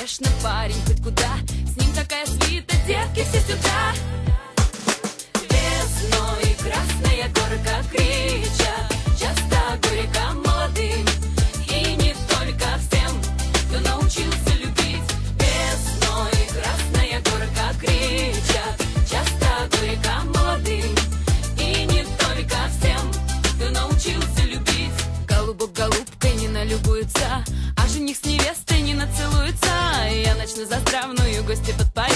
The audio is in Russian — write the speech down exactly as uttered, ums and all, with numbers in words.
конечно, парень хоть куда. С ним такая свита, девки все сюда. Весной красная горка кричат, часто горько молодым, и не только всем, кто научился любить. Весной красная горка кричат, часто горько молодым, и не только всем, кто научился любить. Голубок голубкой не налюбуется, а жених с невестой не нацелуется. Я начну за здравную гости подпаять.